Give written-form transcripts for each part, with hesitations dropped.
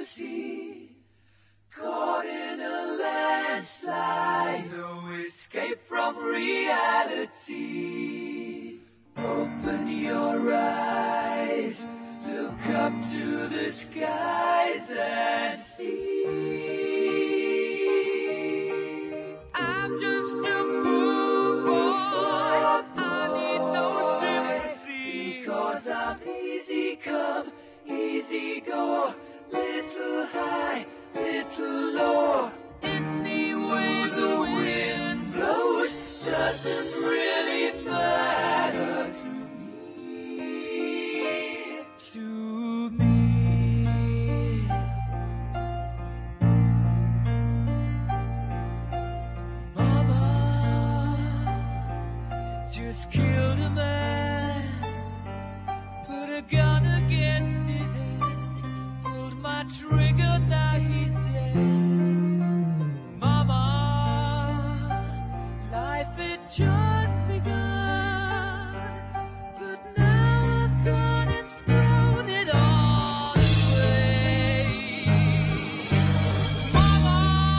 sea, caught in a landslide, no escape from reality. Open your eyes, look up to the skies and see. I'm just a poor boy, I need no sympathy, because I'm easy come, easy go, little high, little low. Any way the wind blows doesn't really matter to me. To me. Mama just killed a man, put a gun against his head, pulled my trigger, now he's dead. Mama, life had just begun, but now I've gone and thrown it all away. Mama,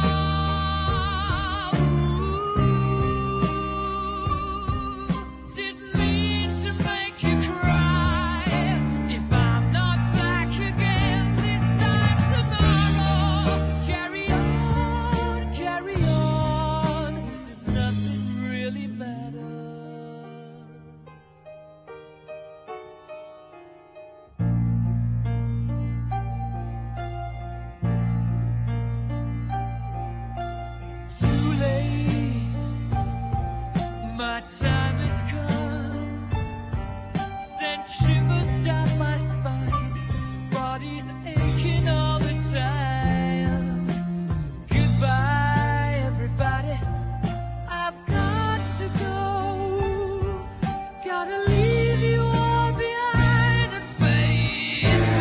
didn't mean to make you cry. If I'm not back again this time tomorrow, carry on, carry on, as if nothing really matters. Too late, my time has come, sent shivers down my spine, body's aching all the time. Goodbye, everybody, I've got to go, gotta leave you all behind and face the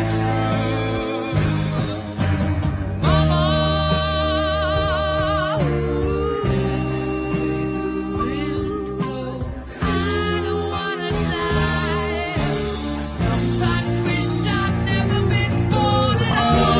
truth. Mama, I don't wanna die. Sometimes wish I'd never been born at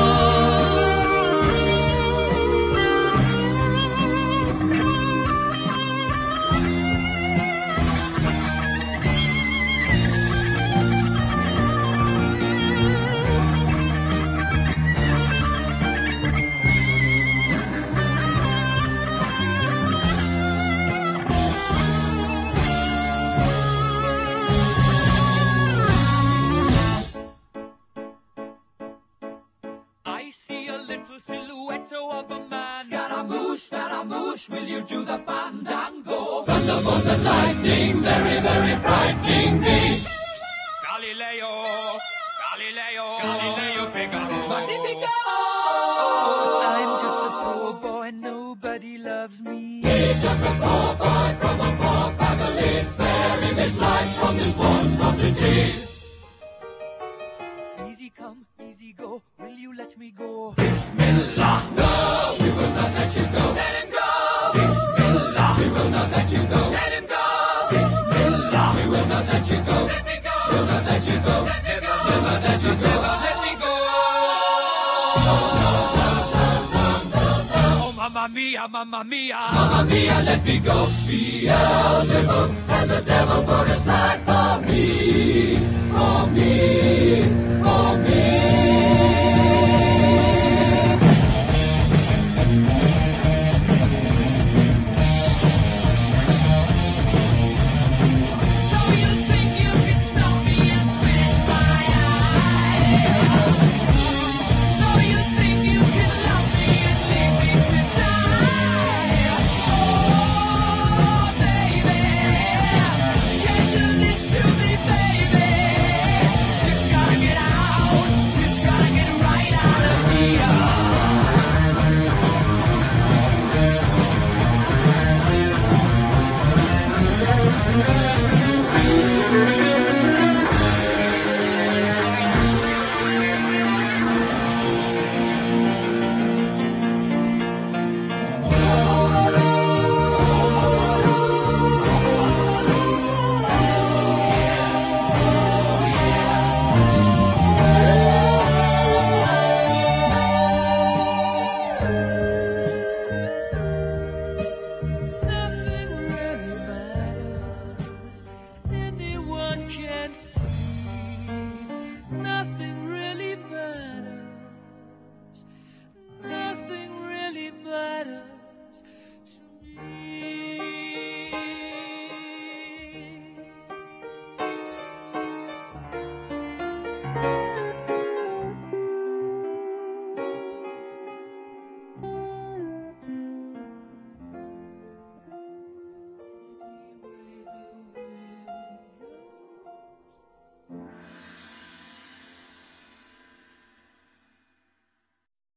I see a little silhouette of a man. Scaramouche, will you do the fandango? Thunderbolts and lightning, very, very frightening me. Galileo, Figaro. Magnifico! I'm just a poor boy, nobody loves me. He's just a poor boy from a poor family, sparing his life from this monstrosity. Easy come, easy go, will you let me go? Bismillah, no, we will not let you go. Let him go! Bismillah, we will not let you go. Let him go! Bismillah, we will not let you go. Let me go! We'll not let you go. Let me go! We'll not let you go. Let me go! Oh, mamma mia, mamma mia. Mamma mia, let me go. Beelzebub has a devil put aside for